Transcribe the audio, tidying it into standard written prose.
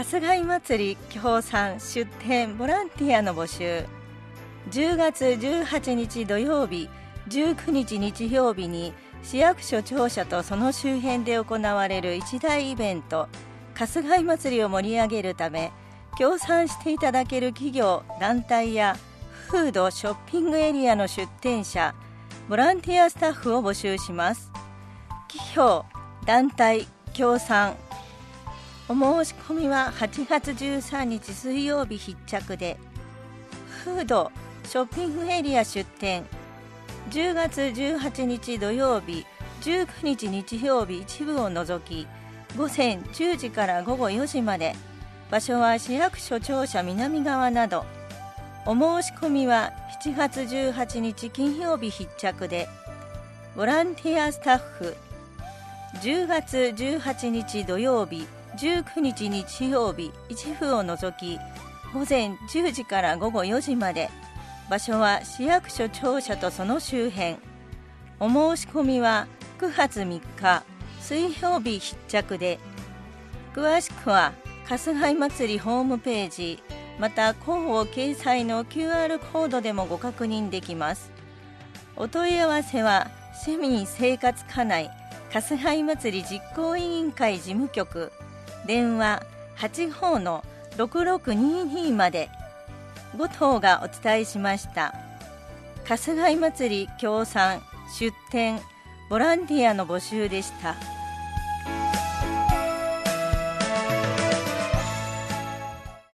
春日井祭り協賛出店ボランティアの募集。10月18日土曜日、19日日曜日に市役所庁舎とその周辺で行われる一大イベント、春日井祭りを盛り上げるため、協賛していただける企業、団体やフード・ショッピングエリアの出店者、ボランティアスタッフを募集します。企業、団体、協賛。お申し込みは8月13日水曜日必着で、フード・ショッピングエリア出店。10月18日土曜日、19日日曜日一部を除き、午前10時から午後4時まで。場所は市役所庁舎南側など。お申し込みは7月18日金曜日必着で、ボランティアスタッフ。10月18日土曜日、19日日曜日一部を除き、午前10時から午後4時まで。場所は市役所庁舎とその周辺。お申し込みは9月3日水曜日必着で、詳しくは春日井祭りホームページ、また広報掲載の QR コードでもご確認できます。お問い合わせは市民生活課内春日井祭り実行委員会事務局、電話85-6622まで。5頭がお伝えしました。春日井祭り協賛出店ボランティアの募集でした。